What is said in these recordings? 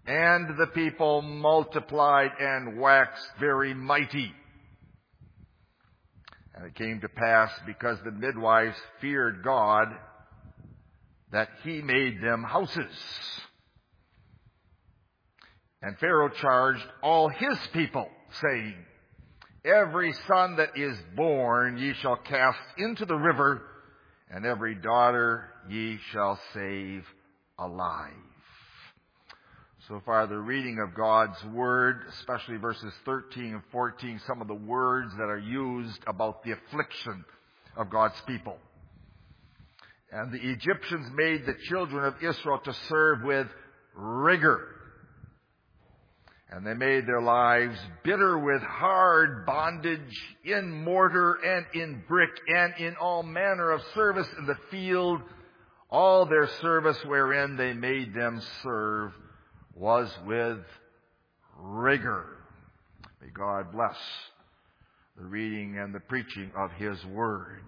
And the people multiplied and waxed very mighty. And it came to pass, because the midwives feared God, that he made them houses. And Pharaoh charged all his people, saying, every son that is born ye shall cast into the river, and every daughter ye shall save alive. So far, the reading of God's Word, especially verses 13 and 14, some of the words that are used about the affliction of God's people. And the Egyptians made the children of Israel to serve with rigor. And they made their lives bitter with hard bondage in mortar and in brick and in all manner of service in the field. All their service wherein they made them serve was with rigor. May God bless the reading and the preaching of His Word.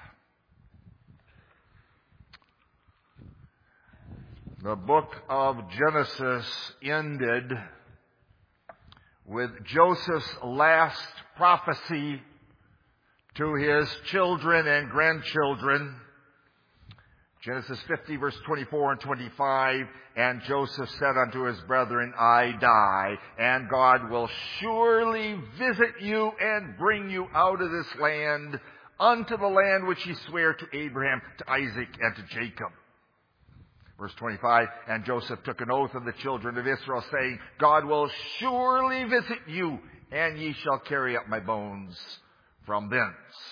The book of Genesis ended with Joseph's last prophecy to his children and grandchildren. Genesis 50, verse 24 and 25, and Joseph said unto his brethren, I die, and God will surely visit you and bring you out of this land unto the land which he sware to Abraham, to Isaac, and to Jacob. Verse 25, and Joseph took an oath of the children of Israel, saying, God will surely visit you, and ye shall carry up my bones from thence.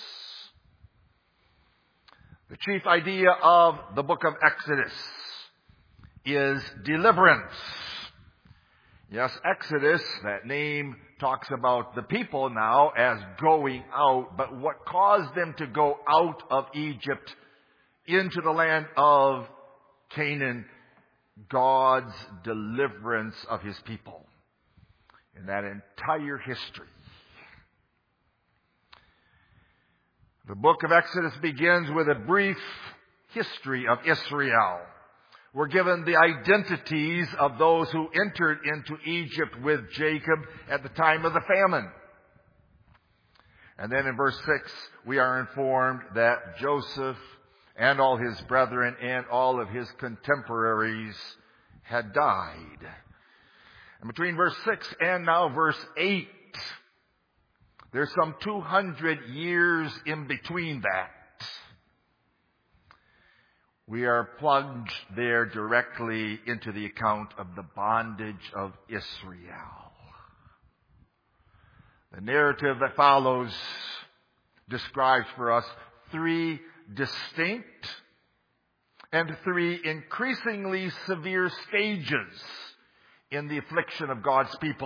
The chief idea of the book of Exodus is deliverance. Yes, Exodus, that name talks about the people now as going out, but what caused them to go out of Egypt into the land of Canaan? God's deliverance of His people in that entire history. The book of Exodus begins with a brief history of Israel. We're given the identities of those who entered into Egypt with Jacob at the time of the famine. And then in verse 6, we are informed that Joseph and all his brethren and all of his contemporaries had died. And between verse 6 and now verse 8, there's some 200 years in between that. We are plunged there directly into the account of the bondage of Israel. The narrative that follows describes for us three distinct and three increasingly severe stages in the affliction of God's people.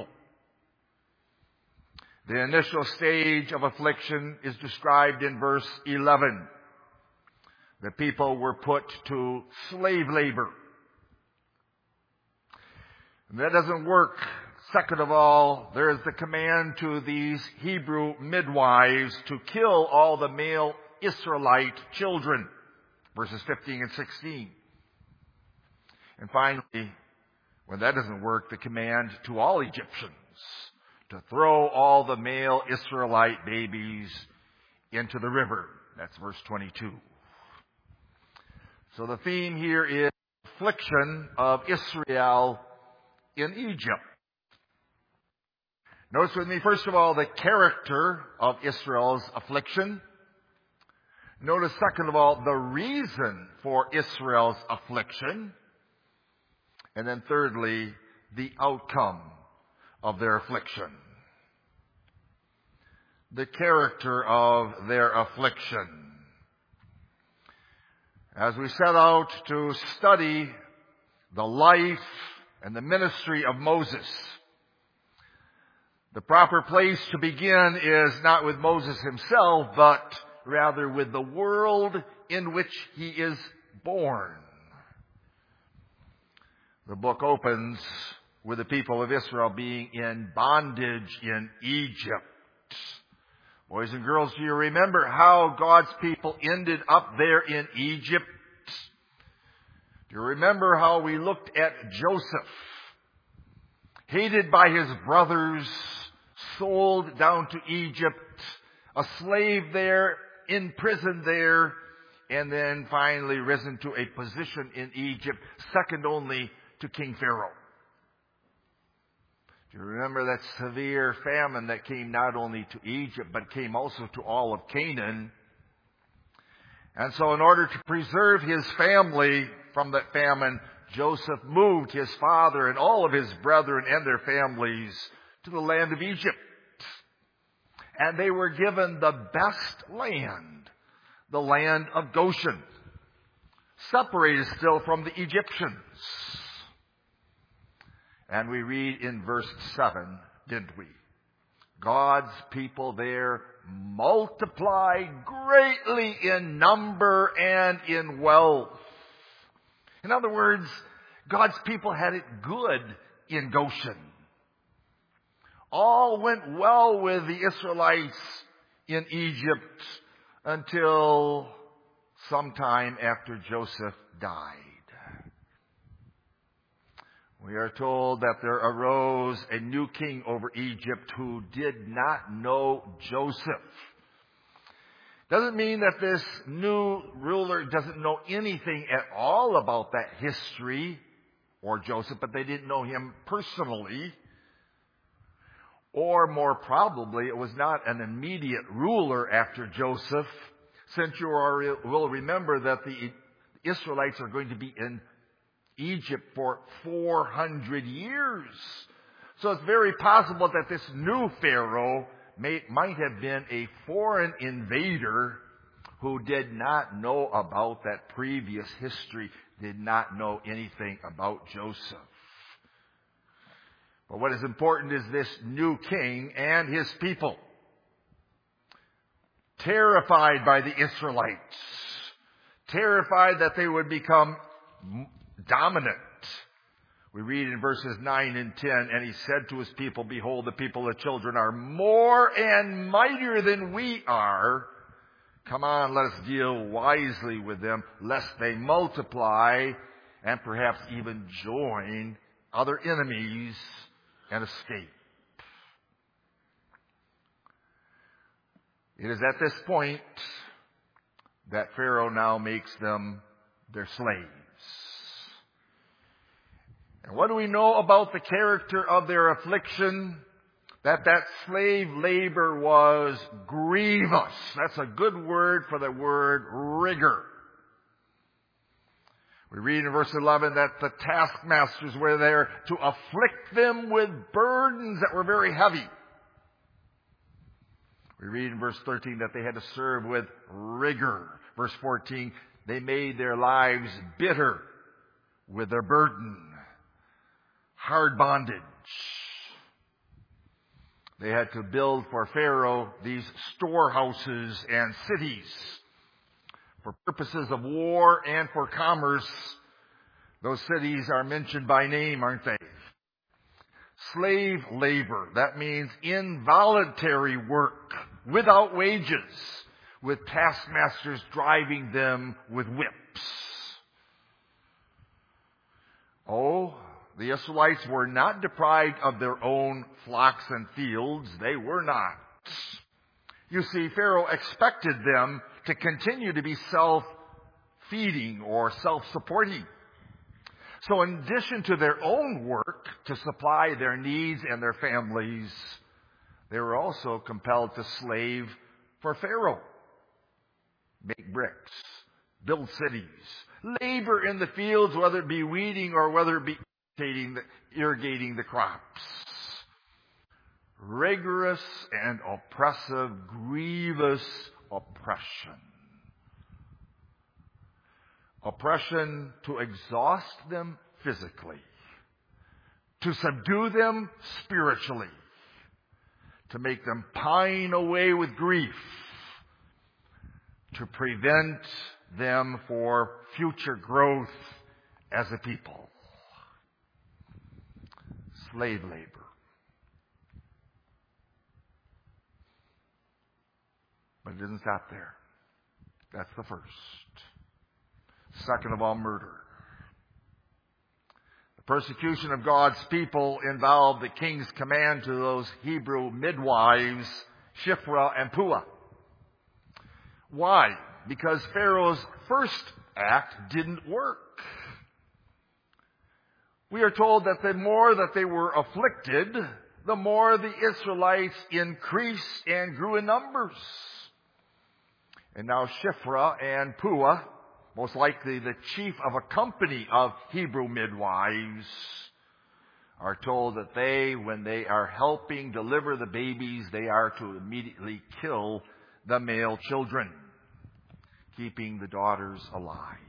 The initial stage of affliction is described in verse 11. The people were put to slave labor. And that doesn't work. Second of all, there is the command to these Hebrew midwives to kill all the male Israelite children. Verses 15 and 16. And finally, when that doesn't work, the command to all Egyptians to throw all the male Israelite babies into the river. That's verse 22. So the theme here is affliction of Israel in Egypt. Notice with me, first of all, the character of Israel's affliction. Notice, second of all, the reason for Israel's affliction. And then thirdly, the outcome of their affliction. The character of their affliction. As we set out to study the life and the ministry of Moses, the proper place to begin is not with Moses himself, but rather with the world in which he is born. The book opens with the people of Israel being in bondage in Egypt. Boys and girls, do you remember how God's people ended up there in Egypt? Do you remember how we looked at Joseph hated by his brothers, sold down to Egypt, a slave there, in prison there, and then finally risen to a position in Egypt, second only to King Pharaoh. Do you remember that severe famine that came not only to Egypt, but came also to all of Canaan? And so in order to preserve his family from that famine, Joseph moved his father and all of his brethren and their families to the land of Egypt. And they were given the best land, the land of Goshen, separated still from the Egyptians. And we read in verse 7, didn't we? God's people there multiplied greatly in number and in wealth. In other words, God's people had it good in Goshen. All went well with the Israelites in Egypt until sometime after Joseph died. We are told that there arose a new king over Egypt who did not know Joseph. Doesn't mean that this new ruler doesn't know anything at all about that history or Joseph, but they didn't know him personally. Or more probably, it was not an immediate ruler after Joseph, since you will remember that the Israelites are going to be in Egypt for 400 years. So it's very possible that this new Pharaoh might have been a foreign invader who did not know about that previous history, did not know anything about Joseph. But what is important is this new king and his people, terrified by the Israelites, terrified that they would become dominant. We read in verses 9 and 10, and he said to his people, behold, the people of children are more and mightier than we are. Come on, let us deal wisely with them, lest they multiply and perhaps even join other enemies and escape. It is at this point that Pharaoh now makes them their slaves. And what do we know about the character of their affliction? That slave labor was grievous. That's a good word for the word rigor. We read in verse 11 that the taskmasters were there to afflict them with burdens that were very heavy. We read in verse 13 that they had to serve with rigor. Verse 14, they made their lives bitter with their burden. Hard bondage. They had to build for Pharaoh these storehouses and cities for purposes of war and for commerce. Those cities are mentioned by name, aren't they? Slave labor, that means involuntary work without wages, with taskmasters driving them with whips. Oh, the Israelites were not deprived of their own flocks and fields. They were not. You see, Pharaoh expected them to continue to be self-feeding or self-supporting. So in addition to their own work to supply their needs and their families, they were also compelled to slave for Pharaoh. Make bricks, build cities, labor in the fields, whether it be weeding or whether it be irrigating the crops. Rigorous and oppressive, grievous oppression. Oppression to exhaust them physically, to subdue them spiritually, to make them pine away with grief, to prevent them for future growth as a people. Slave labor. But it doesn't stop there. That's the first. Second of all, murder. The persecution of God's people involved the king's command to those Hebrew midwives, Shiphrah and Puah. Why? Because Pharaoh's first act didn't work. We are told that the more that they were afflicted, the more the Israelites increased and grew in numbers. And now Shiphrah and Puah, most likely the chief of a company of Hebrew midwives, are told that when they are helping deliver the babies, they are to immediately kill the male children, keeping the daughters alive.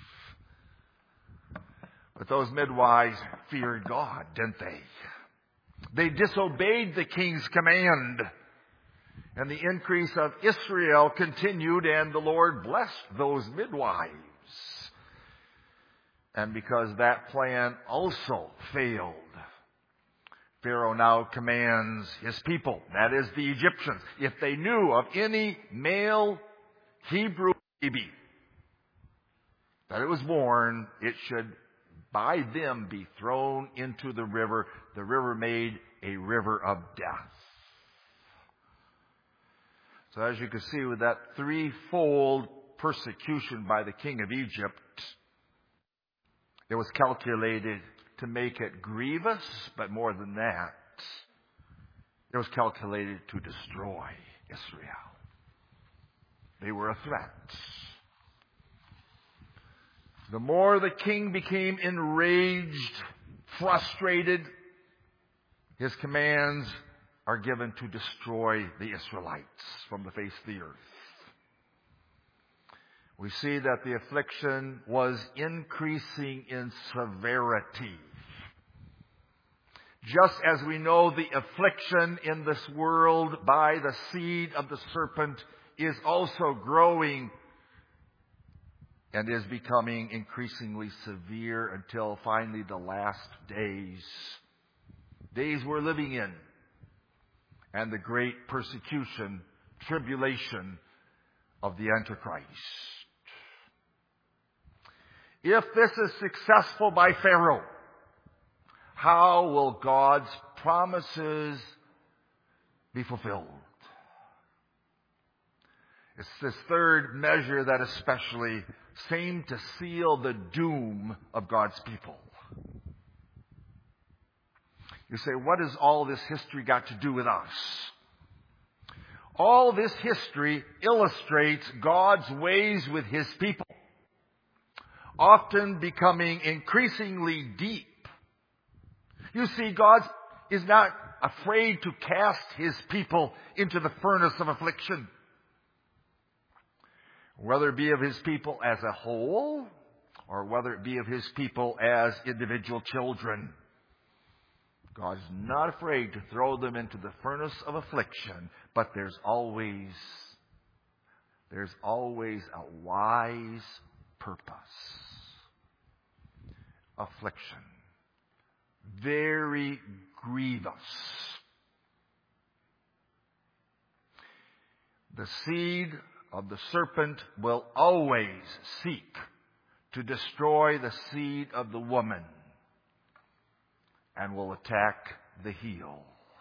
But those midwives feared God, didn't they? They disobeyed the king's command. And the increase of Israel continued, and the Lord blessed those midwives. And because that plan also failed, Pharaoh now commands his people, that is the Egyptians, if they knew of any male Hebrew baby that it was born, it should by them be thrown into the river made a river of death. So as you can see, with that threefold persecution by the king of Egypt, it was calculated to make it grievous, but more than that, it was calculated to destroy Israel. They were a threat. The more the king became enraged, frustrated, his commands are given to destroy the Israelites from the face of the earth. We see that the affliction was increasing in severity. Just as we know the affliction in this world by the seed of the serpent is also growing and is becoming increasingly severe until finally the last days we're living in, and the great persecution, tribulation of the Antichrist. If this is successful by Pharaoh, how will God's promises be fulfilled? It's this third measure that especially seemed to seal the doom of God's people. You say, what has all this history got to do with us? All this history illustrates God's ways with His people, often becoming increasingly deep. You see, God is not afraid to cast His people into the furnace of affliction, whether it be of His people as a whole, or whether it be of His people as individual children. God is not afraid to throw them into the furnace of affliction, but there's always a wise purpose. Affliction. Very grievous. The seed of the serpent will always seek to destroy the seed of the woman, and will attack the heel.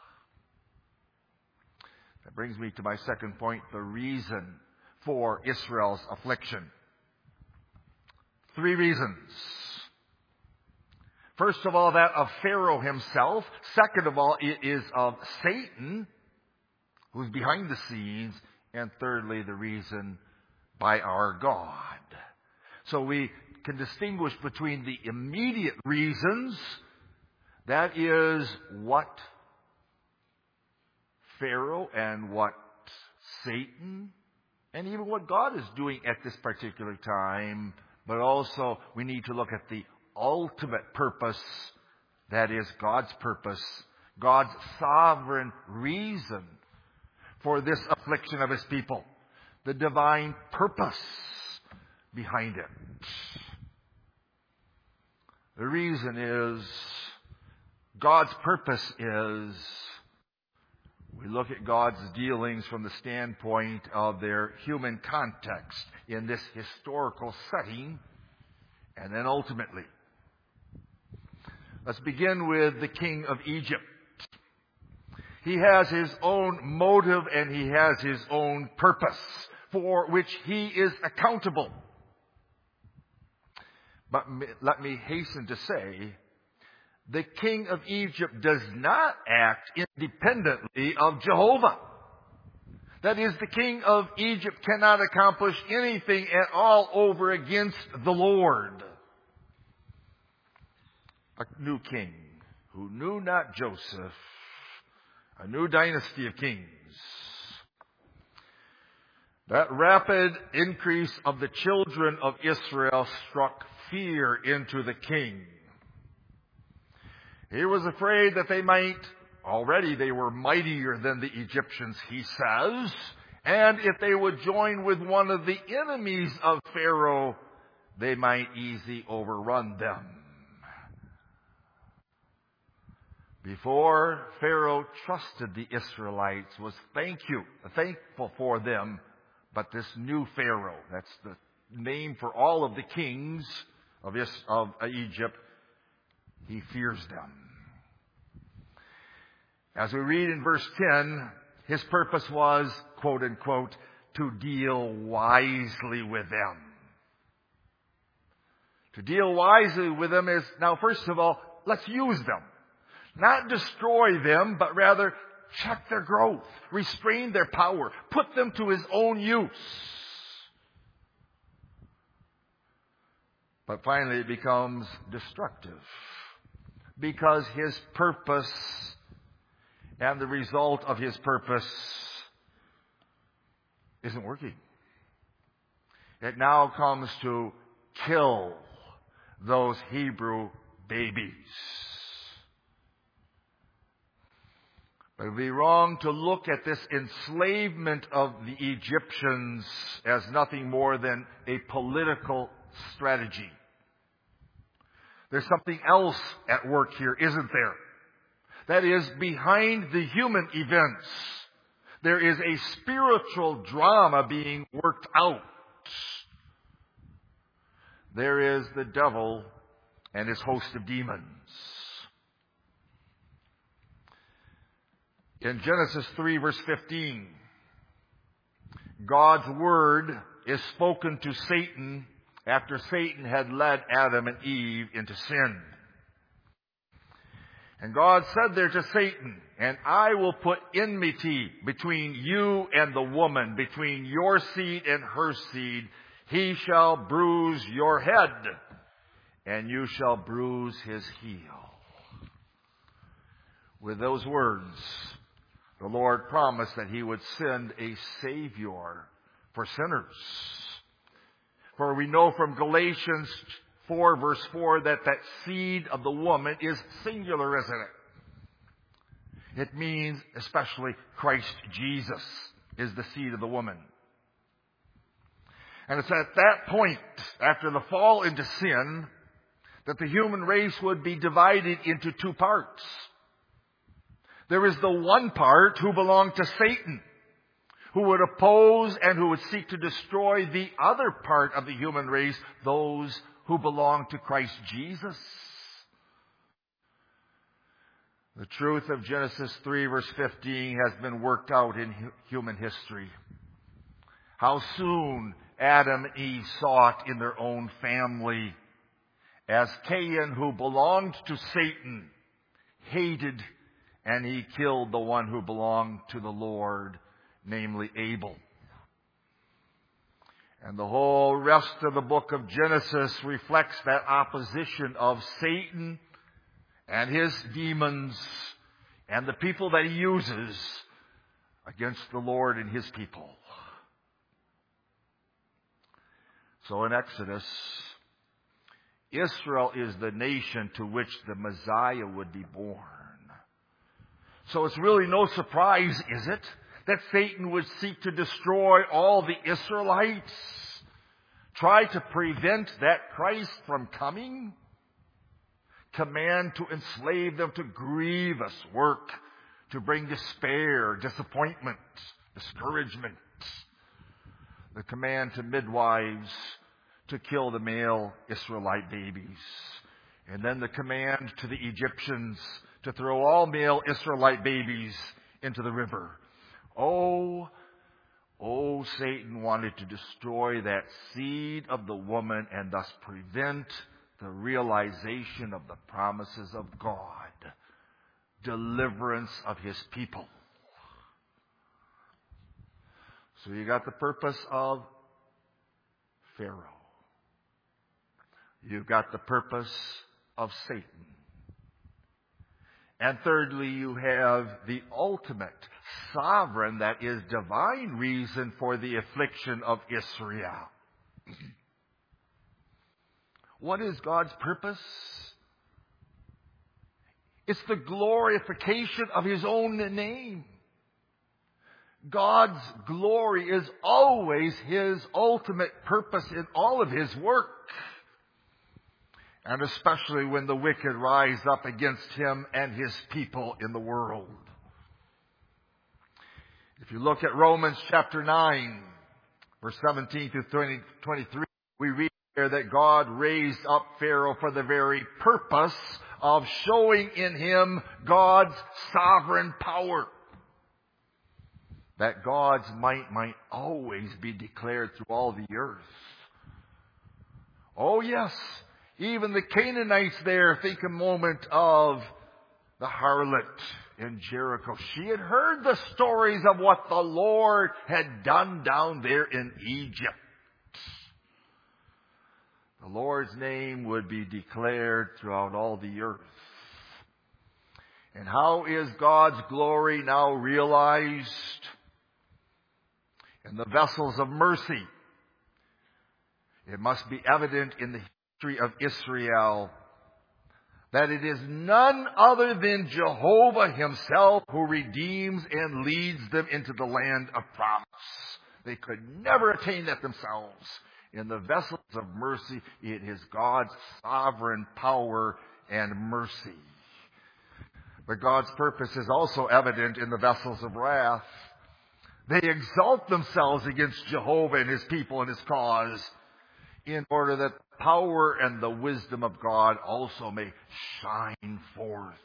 That brings me to my second point, the reason for Israel's affliction. 3 reasons. First of all, that of Pharaoh himself. Second of all, it is of Satan, who's behind the scenes. And thirdly, the reason by our God. So we can distinguish between the immediate reasons, that is what Pharaoh and what Satan and even what God is doing at this particular time. But also we need to look at the ultimate purpose, that is God's purpose, God's sovereign reason for this affliction of His people. The divine purpose behind it. The reason is, God's purpose is, we look at God's dealings from the standpoint of their human context in this historical setting, and then ultimately, Let's begin with the king of Egypt. He has his own motive and he has his own purpose for which he is accountable. But let me hasten to say, the king of Egypt does not act independently of Jehovah. That is, the king of Egypt cannot accomplish anything at all over against the Lord. A new king who knew not Joseph, a new dynasty of kings. That rapid increase of the children of Israel struck fear into the king. He was afraid that already they were mightier than the Egyptians, he says, and if they would join with one of the enemies of Pharaoh, they might easily overrun them. Before Pharaoh trusted the Israelites, was thankful for them, but this new Pharaoh, that's the name for all of the kings of Egypt, he fears them. As we read in verse 10, his purpose was, quote unquote, to deal wisely with them. To deal wisely with them is, now first of all, let's use them. Not destroy them, but rather check their growth, restrain their power, put them to his own use. But finally it becomes destructive because his purpose and the result of his purpose isn't working. It now comes to kill those Hebrew babies. But it would be wrong to look at this enslavement of the Egyptians as nothing more than a political strategy. There's something else at work here, isn't there? That is, behind the human events, there is a spiritual drama being worked out. There is the devil and his host of demons. In Genesis 3 verse 15, God's word is spoken to Satan after Satan had led Adam and Eve into sin. And God said there to Satan, "And I will put enmity between you and the woman, between your seed and her seed. He shall bruise your head, and you shall bruise his heel." With those words, the Lord promised that he would send a Savior for sinners. For we know from Galatians 4 verse 4 that seed of the woman is singular, isn't it? It means especially Christ Jesus is the seed of the woman. And it's at that point, after the fall into sin, that the human race would be divided into two parts. There is the one part who belonged to Satan, who would oppose and who would seek to destroy the other part of the human race, those who belong to Christ Jesus. The truth of Genesis 3 verse 15 has been worked out in human history. How soon Adam and Eve saw it in their own family, as Cain, who belonged to Satan, hated and he killed the one who belonged to the Lord, namely Abel. And the whole rest of the book of Genesis reflects that opposition of Satan and his demons and the people that he uses against the Lord and his people. So in Exodus, Israel is the nation to which the Messiah would be born. So it's really no surprise, is it, that Satan would seek to destroy all the Israelites, try to prevent that Christ from coming, command to enslave them to grievous work, to bring despair, disappointment, discouragement, the command to midwives to kill the male Israelite babies, And then the command to the Egyptians to throw all male Israelite babies into the river. Oh, Satan wanted to destroy that seed of the woman and thus prevent the realization of the promises of God, deliverance of His people. So you got the purpose of Pharaoh. You've got the purpose of Satan. And thirdly, you have the ultimate, sovereign, that is divine reason for the affliction of Israel. What is God's purpose? It's the glorification of His own name. God's glory is always His ultimate purpose in all of His work. And especially when the wicked rise up against Him and His people in the world. If you look at Romans chapter 9, verse 17 through 23, we read there that God raised up Pharaoh for the very purpose of showing in him God's sovereign power. That God's might always be declared through all the earth. Oh yes, even the Canaanites there, think a moment of the harlot in Jericho. She had heard the stories of what the Lord had done down there in Egypt. The Lord's name would be declared throughout all the earth. And how is God's glory now realized? In the vessels of mercy. It must be evident in the history of Israel that it is none other than Jehovah Himself who redeems and leads them into the land of promise. They could never attain that themselves. In the vessels of mercy, it is God's sovereign power and mercy. But God's purpose is also evident in the vessels of wrath. They exalt themselves against Jehovah and His people and His cause, in order that the power and the wisdom of God also may shine forth.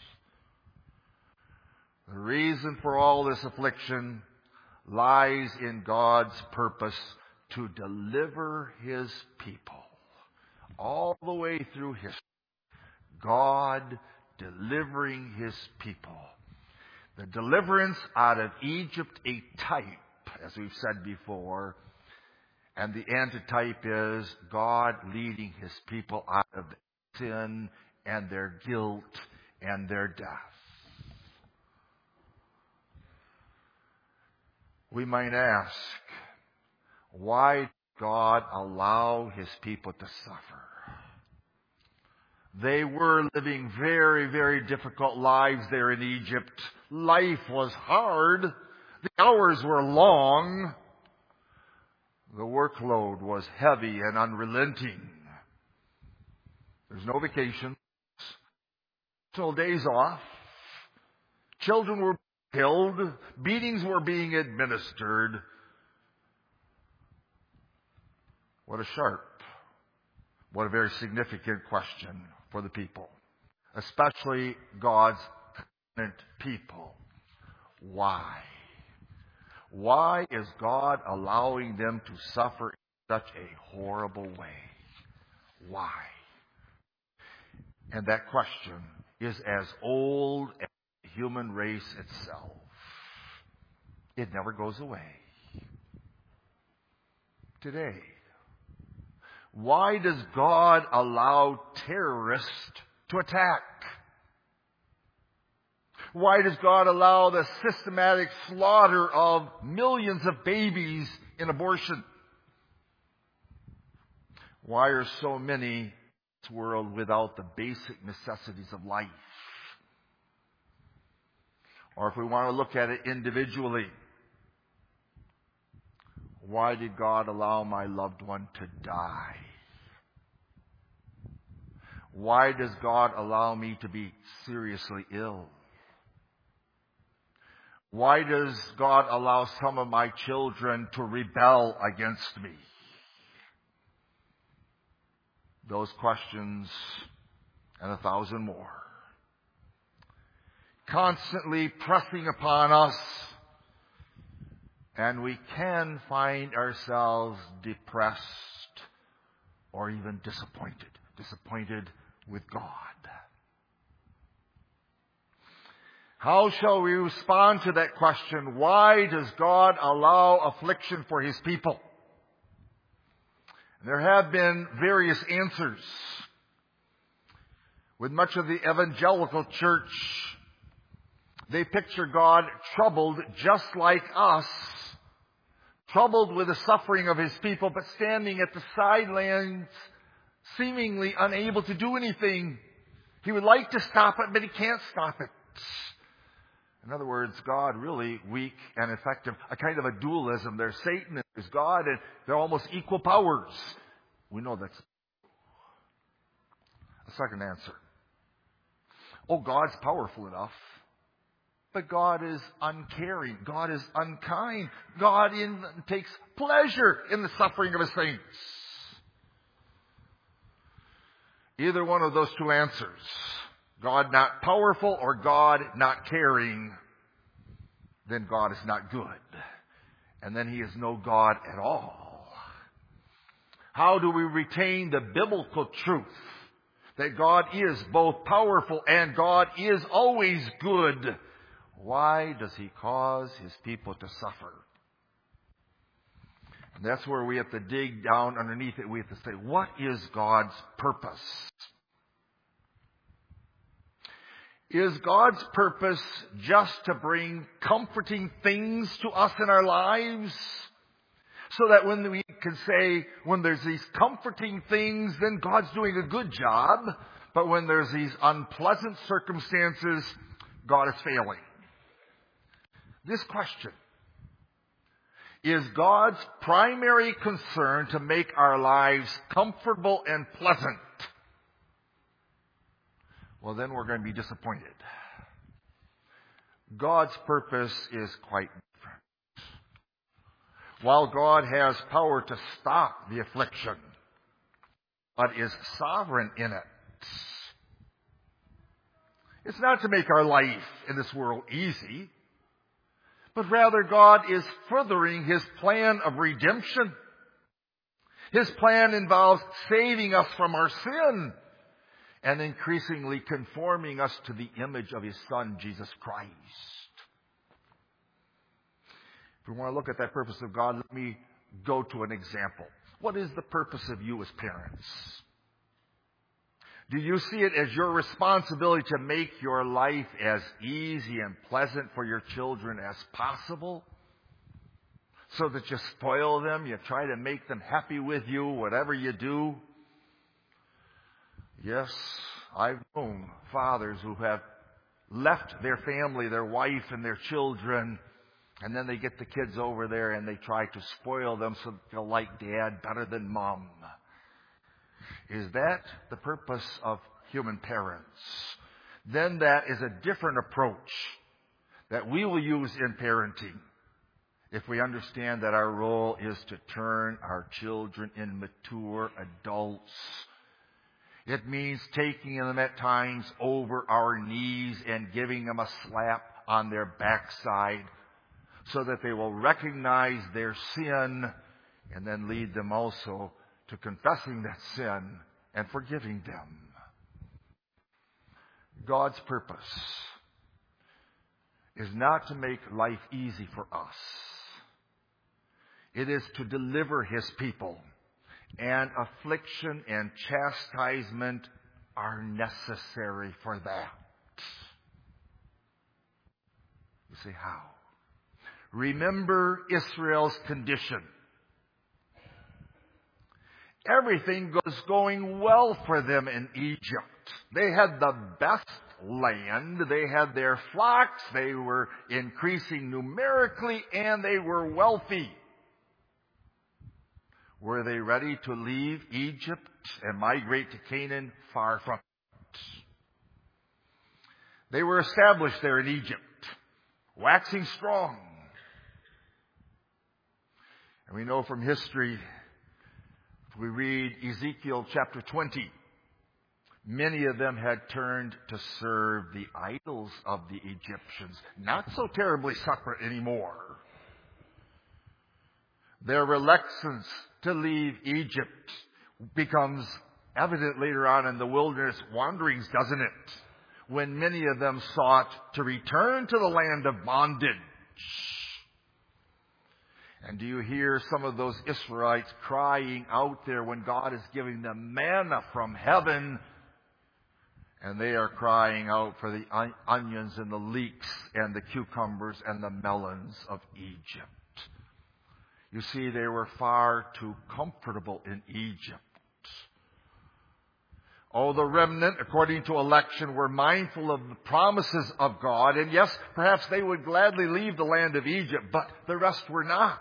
The reason for all this affliction lies in God's purpose to deliver His people. All the way through history, God delivering His people. The deliverance out of Egypt, a type, as we've said before, and the antitype is God leading His people out of sin and their guilt and their death. We might ask, why did God allow His people to suffer? They were living very, very difficult lives there in Egypt. Life was hard. The hours were long. The workload was heavy and unrelenting. There's no vacation. No days off. Children were killed. Beatings were being administered. What a very significant question for the people, especially God's covenant people. Why? Why is God allowing them to suffer in such a horrible way? Why? And that question is as old as the human race itself. It never goes away. Today, why does God allow terrorists to attack? Why does God allow the systematic slaughter of millions of babies in abortion? Why are so many in this world without the basic necessities of life? Or if we want to look at it individually, why did God allow my loved one to die? Why does God allow me to be seriously ill? Why does God allow some of my children to rebel against me? Those questions and 1,000 more. Constantly pressing upon us, and we can find ourselves depressed or even disappointed with God. How shall we respond to that question? Why does God allow affliction for His people? There have been various answers. With much of the evangelical church, they picture God troubled just like us, troubled with the suffering of His people, but standing at the sidelines, seemingly unable to do anything. He would like to stop it, but He can't stop it. In other words, God really weak and effective. A kind of a dualism. There's Satan and there's God, and they're almost equal powers. We know that's a second answer. Oh, God's powerful enough, but God is uncaring. God is unkind. God takes pleasure in the suffering of His saints. Either one of those two answers, God not powerful or God not caring, then God is not good. And then He is no God at all. How do we retain the biblical truth that God is both powerful and God is always good? Why does He cause His people to suffer? And that's where we have to dig down underneath it. We have to say, what is God's purpose? Is God's purpose just to bring comforting things to us in our lives? So that when we can say, when there's these comforting things, then God's doing a good job. But when there's these unpleasant circumstances, God is failing. This question, is God's primary concern to make our lives comfortable and pleasant? Well, then we're going to be disappointed. God's purpose is quite different. While God has power to stop the affliction, God is sovereign in it. It's not to make our life in this world easy, but rather God is furthering His plan of redemption. His plan involves saving us from our sin and increasingly conforming us to the image of His Son, Jesus Christ. If we want to look at that purpose of God, let me go to an example. What is the purpose of you as parents? Do you see it as your responsibility to make your life as easy and pleasant for your children as possible? So that you spoil them, you try to make them happy with you, whatever you do? Yes, I've known fathers who have left their family, their wife and their children, and then they get the kids over there and they try to spoil them so they'll like Dad better than Mom. Is that the purpose of human parents? Then that is a different approach that we will use in parenting if we understand that our role is to turn our children into mature adults. It means taking them at times over our knees and giving them a slap on their backside so that they will recognize their sin and then lead them also to confessing that sin and forgiving them. God's purpose is not to make life easy for us. It is to deliver His people. And affliction and chastisement are necessary for that. You say, how? Remember Israel's condition. Everything was going well for them in Egypt. They had the best land. They had their flocks. They were increasing numerically, and they were wealthy. Were they ready to leave Egypt and migrate to Canaan? Far from it. They were established there in Egypt, waxing strong. And we know from history, if we read Ezekiel chapter 20, Many of them had turned to serve the idols of the Egyptians, not so terribly separate anymore. Their reluctance to leave Egypt becomes evident later on in the wilderness wanderings, doesn't it? When many of them sought to return to the land of bondage. And do you hear some of those Israelites crying out there when God is giving them manna from heaven? And they are crying out for the onions and the leeks and the cucumbers and the melons of Egypt. You see, they were far too comfortable in Egypt. Oh, the remnant, according to election, were mindful of the promises of God. And yes, perhaps they would gladly leave the land of Egypt, but the rest were not.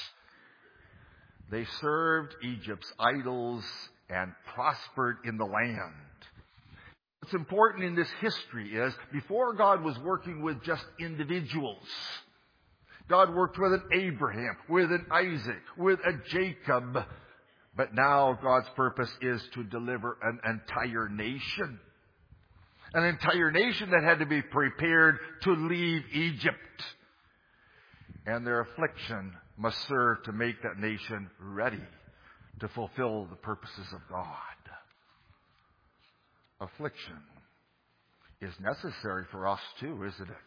They served Egypt's idols and prospered in the land. What's important in this history is, before God was working with just individuals. God worked with an Abraham, with an Isaac, with a Jacob. But now God's purpose is to deliver an entire nation. An entire nation that had to be prepared to leave Egypt. And their affliction must serve to make that nation ready to fulfill the purposes of God. Affliction is necessary for us too, isn't it?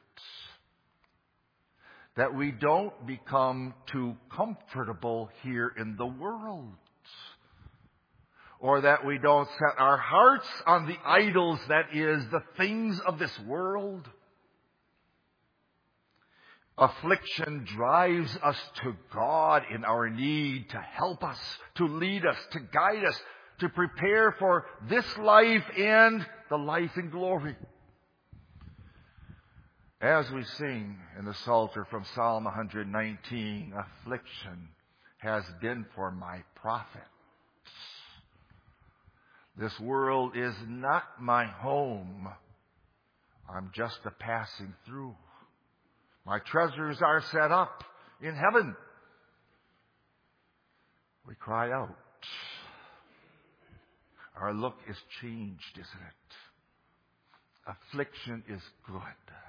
That we don't become too comfortable here in the world. Or that we don't set our hearts on the idols, that is, the things of this world. Affliction drives us to God in our need to help us, to lead us, to guide us, to prepare for this life and the life in glory. As we sing in the Psalter from Psalm 119, affliction has been for my profit. This world is not my home. I'm just a passing through. My treasures are set up in heaven. We cry out. Our look is changed, isn't it? Affliction is good.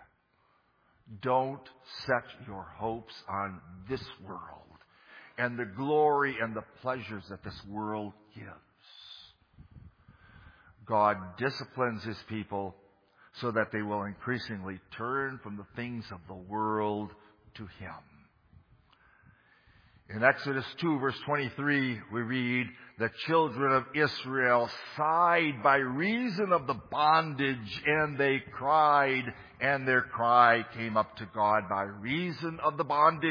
Don't set your hopes on this world and the glory and the pleasures that this world gives. God disciplines His people so that they will increasingly turn from the things of the world to Him. In Exodus 2, verse 23, we read, the children of Israel sighed by reason of the bondage, and they cried, and their cry came up to God by reason of the bondage.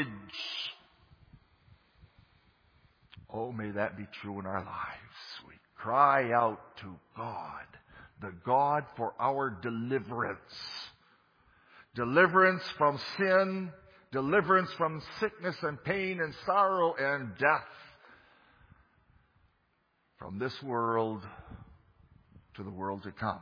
Oh, may that be true in our lives. We cry out to God, the God for our deliverance. Deliverance from sin, deliverance from sickness and pain and sorrow and death. From this world to the world to come.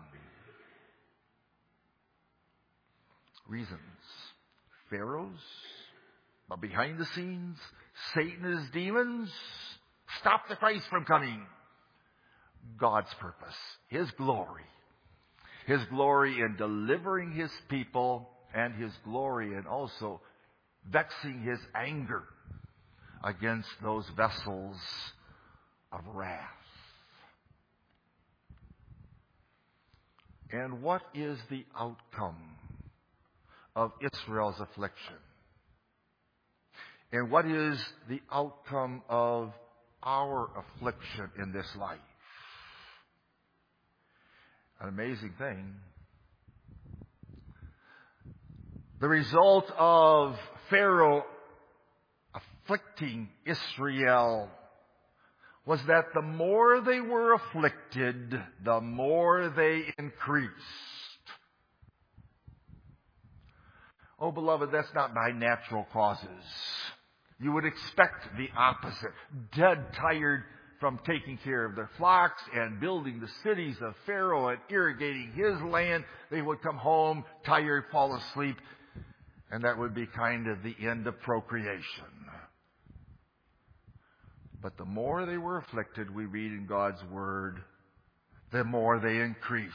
Reasons. Pharaohs, but behind the scenes, Satan and his demons stop the Christ from coming. God's purpose, His glory. His glory in delivering His people, and His glory in also vexing His anger against those vessels of wrath. And what is the outcome of Israel's affliction? And what is the outcome of our affliction in this life? An amazing thing. The result of Pharaoh afflicting Israel was that the more they were afflicted, the more they increased. Oh, beloved, that's not by natural causes. You would expect the opposite. Dead tired from taking care of their flocks and building the cities of Pharaoh and irrigating his land, they would come home tired, fall asleep, and that would be kind of the end of procreation. But the more they were afflicted, we read in God's Word, the more they increased.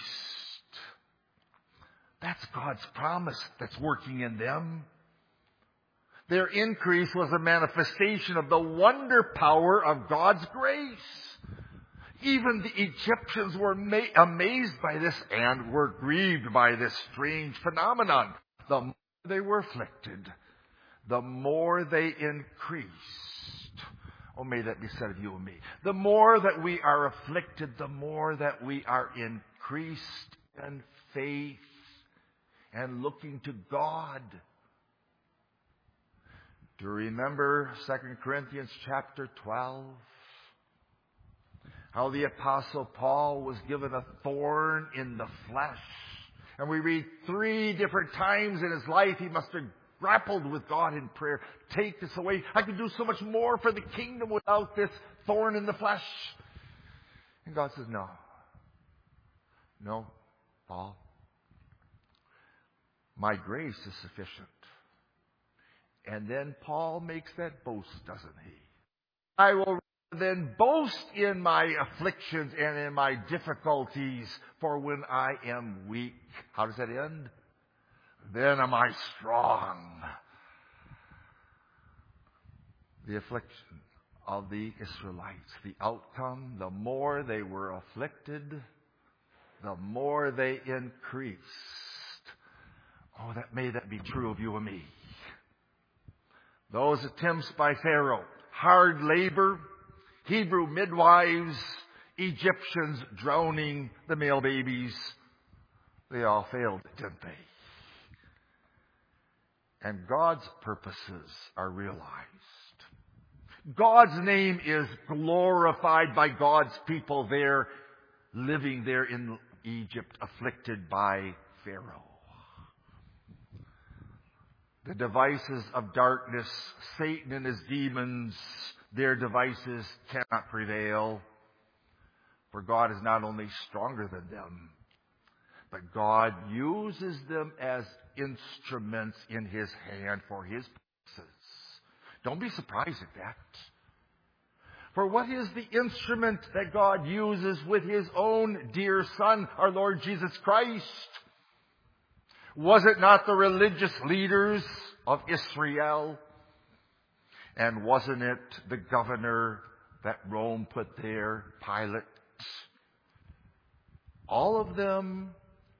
That's God's promise that's working in them. Their increase was a manifestation of the wonder power of God's grace. Even the Egyptians were amazed by this and were grieved by this strange phenomenon. The more they were afflicted, the more they increased. Oh, may that be said of you and me. The more that we are afflicted, the more that we are increased in faith and looking to God. Do you remember 2 Corinthians chapter 12? How the Apostle Paul was given a thorn in the flesh. And we read 3 different times in his life he must have grappled with God in prayer. Take this away. I can do so much more for the kingdom without this thorn in the flesh. And God says, no. No, Paul. My grace is sufficient. And then Paul makes that boast, doesn't he? I will then boast in my afflictions and in my difficulties, for when I am weak, how does that end? Then am I strong. The affliction of the Israelites, the outcome, the more they were afflicted, the more they increased. Oh, may that be true of you and me. Those attempts by Pharaoh, hard labor, Hebrew midwives, Egyptians drowning the male babies, they all failed, didn't they? And God's purposes are realized. God's name is glorified by God's people there, living there in Egypt, afflicted by Pharaoh. The devices of darkness, Satan and his demons, their devices cannot prevail. For God is not only stronger than them, but God uses them as instruments in His hand for His purposes. Don't be surprised at that. For what is the instrument that God uses with His own dear Son, our Lord Jesus Christ? Was it not the religious leaders of Israel? And wasn't it the governor that Rome put there, Pilate? All of them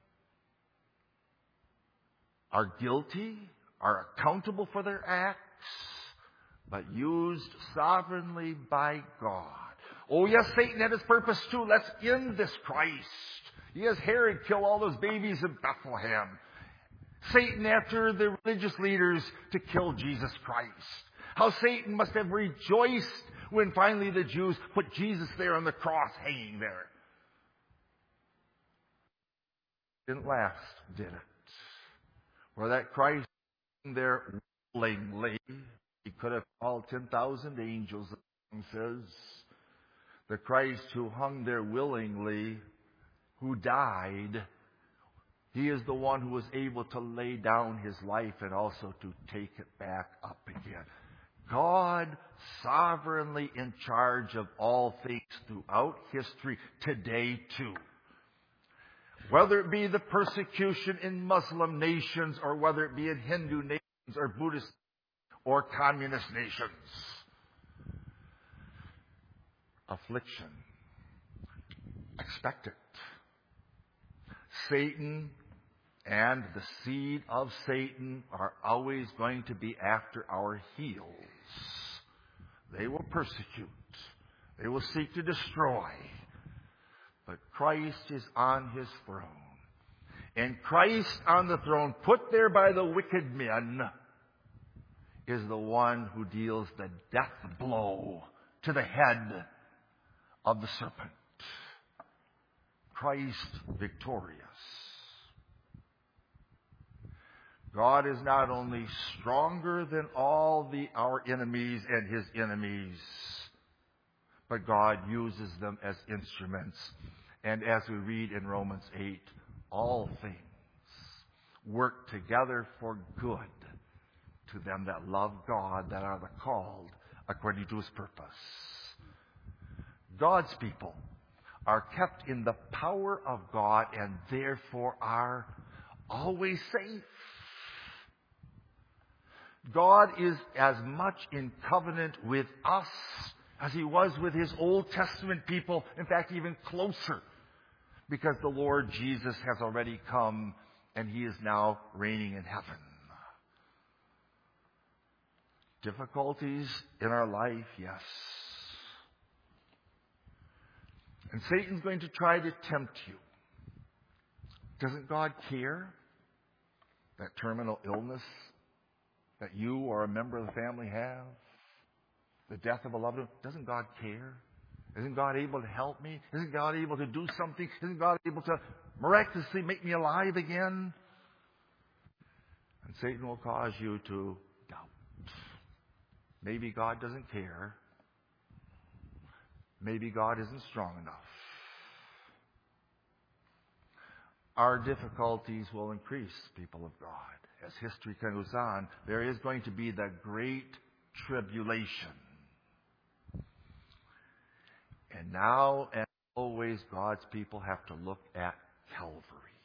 are guilty, are accountable for their acts, but used sovereignly by God. Oh yes, Satan had his purpose too. Let's end this Christ. Yes, Herod killed all those babies in Bethlehem. Satan after the religious leaders to kill Jesus Christ. How Satan must have rejoiced when finally the Jews put Jesus there on the cross, hanging there. Didn't last, did it? For that Christ hung there willingly. He could have called 10,000 angels, the song says. The Christ who hung there willingly, who died, He is the one who was able to lay down His life and also to take it back up again. God sovereignly in charge of all things throughout history, today too. Whether it be the persecution in Muslim nations or whether it be in Hindu nations or Buddhist or communist nations. Affliction. Expect it. Satan and the seed of Satan are always going to be after our heels. They will persecute. They will seek to destroy. But Christ is on His throne. And Christ on the throne, put there by the wicked men, is the one who deals the death blow to the head of the serpent. Christ victorious. God is not only stronger than all our enemies and His enemies, but God uses them as instruments. And as we read in Romans 8, all things work together for good to them that love God, that are the called according to His purpose. God's people are kept in the power of God and therefore are always safe. God is as much in covenant with us as He was with His Old Testament people, in fact, even closer, because the Lord Jesus has already come and He is now reigning in heaven. Difficulties in our life, yes. And Satan's going to try to tempt you. Doesn't God care that terminal illness that you or a member of the family have? The death of a loved one? Doesn't God care? Isn't God able to help me? Isn't God able to do something? Isn't God able to miraculously make me alive again? And Satan will cause you to doubt. Maybe God doesn't care. Maybe God isn't strong enough. Our difficulties will increase, people of God. As history goes on, there is going to be the great tribulation. And now and always, God's people have to look at Calvary.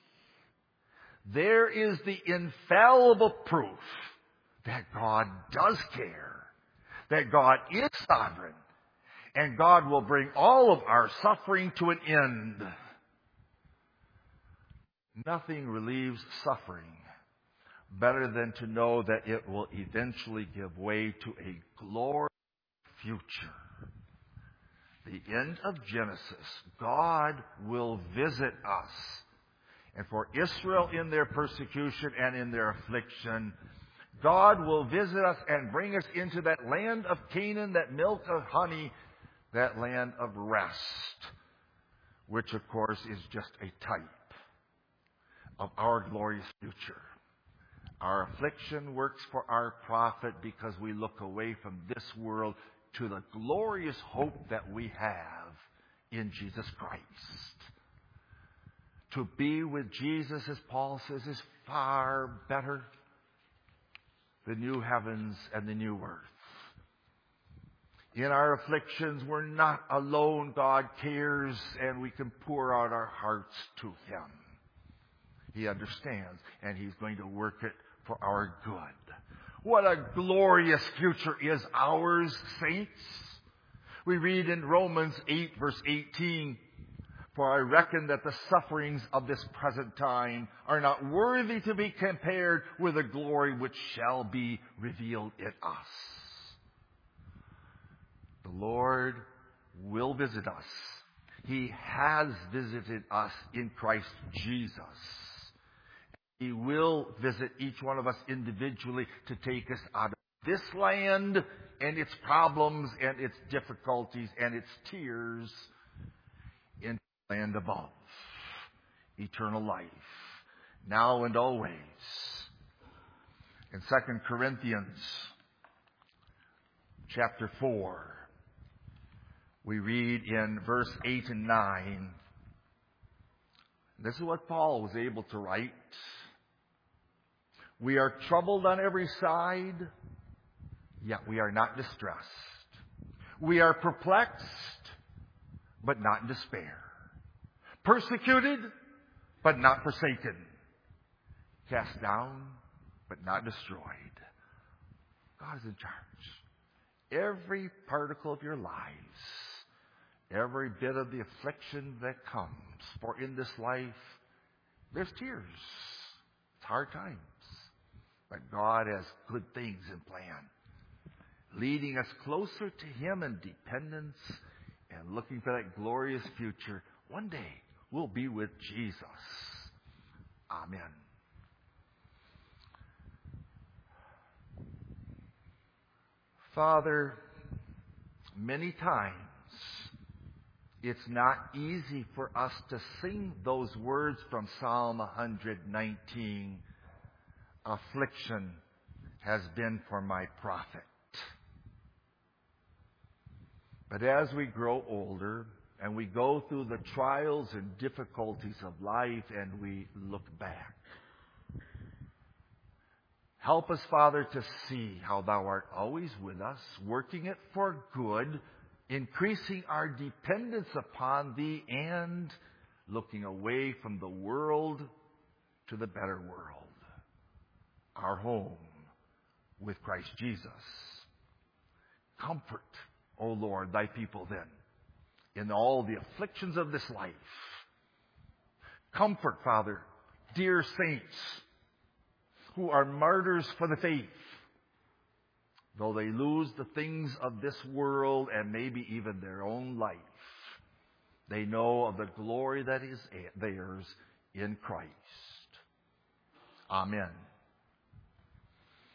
There is the infallible proof that God does care, that God is sovereign, and God will bring all of our suffering to an end. Nothing relieves suffering better than to know that it will eventually give way to a glorious future. The end of Genesis, God will visit us. And for Israel in their persecution and in their affliction, God will visit us and bring us into that land of Canaan, that milk of honey, that land of rest, which of course is just a type of our glorious future. Our affliction works for our profit because we look away from this world to the glorious hope that we have in Jesus Christ. To be with Jesus, as Paul says, is far better. The new heavens and the new earth. In our afflictions, we're not alone. God cares, and we can pour out our hearts to Him. He understands, and He's going to work it for our good. What a glorious future is ours, saints. We read in Romans 8, verse 18, "For I reckon that the sufferings of this present time are not worthy to be compared with the glory which shall be revealed in us." The Lord will visit us. He has visited us in Christ Jesus. He will visit each one of us individually to take us out of this land and its problems and its difficulties and its tears into the land above. Eternal life, now and always. In 2 Corinthians chapter 4, we read in verse 8 and 9, this is what Paul was able to write. "We are troubled on every side, yet we are not distressed. We are perplexed, but not in despair. Persecuted, but not forsaken. Cast down, but not destroyed." God is in charge. Every particle of your lives, every bit of the affliction that comes, for in this life, there's tears. It's hard times. But God has good things in plan, leading us closer to Him in dependence and looking for that glorious future. One day, we'll be with Jesus. Amen. Father, many times it's not easy for us to sing those words from Psalm 119. "Affliction has been for my profit." But as we grow older and we go through the trials and difficulties of life and we look back, help us, Father, to see how Thou art always with us, working it for good, increasing our dependence upon Thee and looking away from the world to the better world, our home with Christ Jesus. Comfort, O Lord, Thy people then, in all the afflictions of this life. Comfort, Father, dear saints who are martyrs for the faith, though they lose the things of this world and maybe even their own life. They know of the glory that is theirs in Christ. Amen.